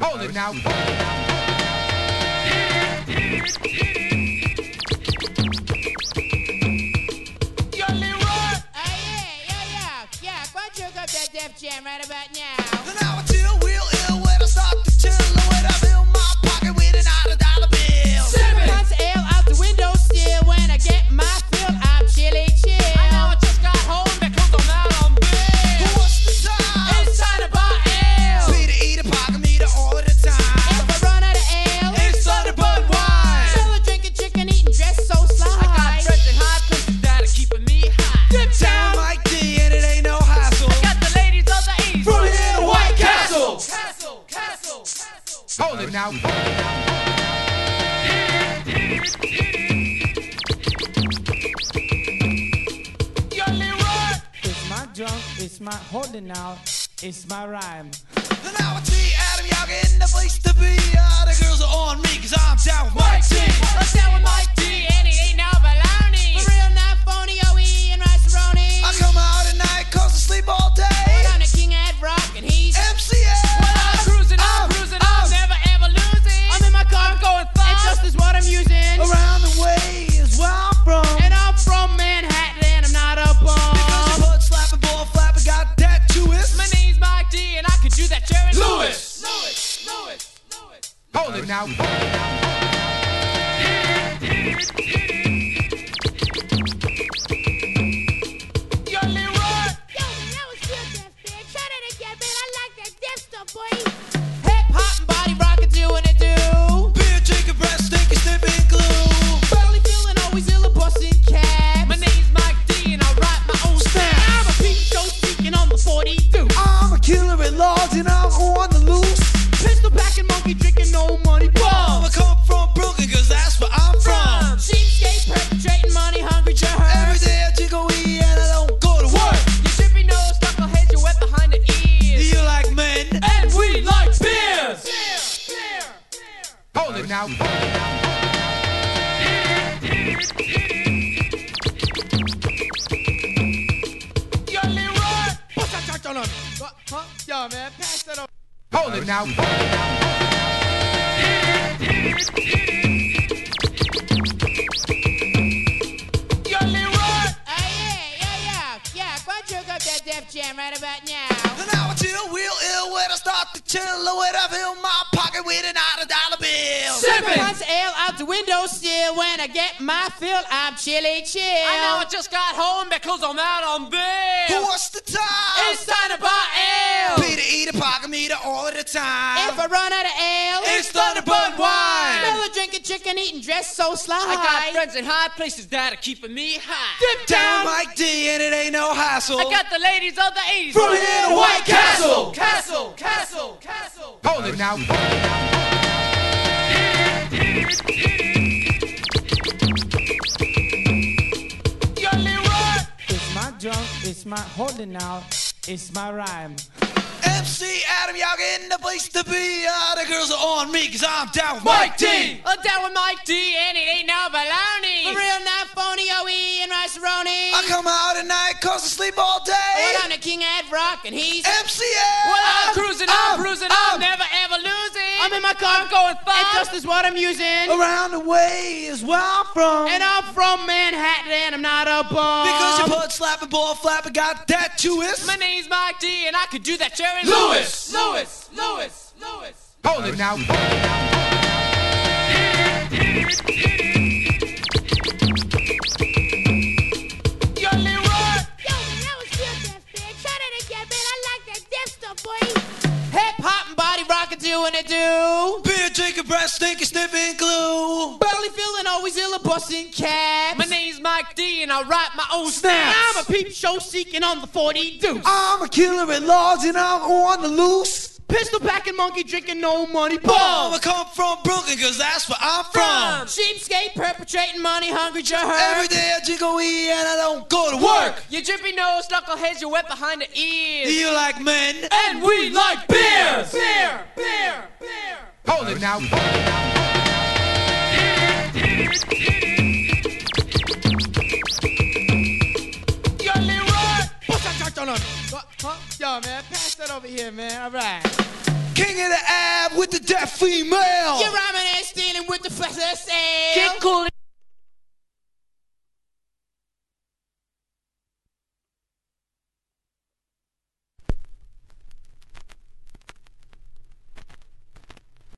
Hold it now. Yeah, why don't you hook up that Def Jam right about now? And now I chill real ill when I start to chill. And when I fill my pocket with an $100 bill. Punch L out the window still. When I get my fill, I'm chilly chill. I know I just got home because I'm out on bill. What's the time? It's time to buy L. Be to eat a pocket meter all of the time. If I run out of ale, It's time to buy wine. still a drinking chicken, eating, dressed so sly. I got friends in high places that are keeping me high. Dip Down down. Mike D and it ain't no hassle. Got the ladies of the East From here to White Castle. Castle. Hold it now. It's my drum, it's my holding out, it's my rhyme. And now I see Adam Young in the place to be. The girls are on me cause I'm down with Mike D. I'm down with Mike D and he ain't no baloney. For real, not phony, OE and rice-a-roni. I come out at night cause I sleep all day. Put on the King Ed Rock and he's MCA. I'm cruising, I'm never ever losing. I'm in my car, I'm going and fast. just is what I'm using. Around the way is where I'm from. And I'm from Manhattan and I'm not a Because bum. your butt slapping, ball flapping, got that twist. My name's Mike D and I could do that Jerry Lewis. Hold it now. Yo, man, that was good, Def, man. Try that again, man. I like that Def stuff, boy. Hip hop and body rockin' doing it do. Beer drinking, breath stinking, sniffing glue. Barely feeling always ill, a bustin' cab. My name's Mike D and I write my own stamp. I'm a peep show speaking on the 42. I'm a killer at large and I'm on the loose. Pistol packing, monkey drinking, no money I bum. come from Brooklyn cause that's where I'm from. Cheapskate perpetrating money hungry to Every her. day I jiggle weed and I don't go to work. You drippy nose, knuckleheads, you wet behind the ears. You like men? And we like beers. Hold it now. Yo, man, pass that over. Hold it now. Yeah. Why don't you hook up that Def Jam right about now? And now I chill real ill when I start to chill. And when I fill my pocket with an $100 bill. Punch L out the window still. When I get my fill, I'm chilly chill. I know I just got home because I'm out on bill. What's the time? It's time to buy L. Be to eat a pocket meter all of the time. If I run out of ale, It's time to buy wine. still a drinking chicken, eating, dressed so sly. I got friends in high places that are keeping me high. Dip Down down. Mike D and it ain't no hassle. I got the ladies of the East From here to White Castle. Castle. Hold it now. It's my drum, it's my holding out, it's my rhyme. MC Adam Young in the place to be. The girls are on me cause I'm down with Mike D. I'm down with Mike D and it ain't no baloney. For real, not phony, OE and rice-a-roni. I come out at night cause I sleep all Put day. on the King Ed Rock and he's MCA. Well, I'm cruising, I'm never ever losing. I'm in my car, I'm going and fast. just is what I'm using. Around the way is where I'm from. And I'm from Manhattan and I'm not a bum. Because your butt slapping, ball flapping, got that twist. My name's Mike D and I could do that Jerry Lewis. Hold it now. Yo, man, that was good, Def, man. Try that again, man. I like that Def stuff, boy. Hip hop and body rockin' doing it do. Beer drinking, breath stinking, sniffing glue. Barely feeling always ill, a bustin' cab. My name's Mike D and I write my own Snaps. I'm a peep show seeking on the 42. I'm a killer at large and I'm on the loose. Pistol packing, monkey drinking, no money I bum. come from Brooklyn cause that's where I'm from. Cheapskate perpetrating money hungry to Every her. day I jiggle weed and I don't go to work. You drippy nose, knuckleheads, you wet behind the ears. You like men? And we like beers. Hold it now. Yo, man, pass that over here, man. All right. King of the Ab with with the deaf female. You're rhyming and stealing with the fast Get cool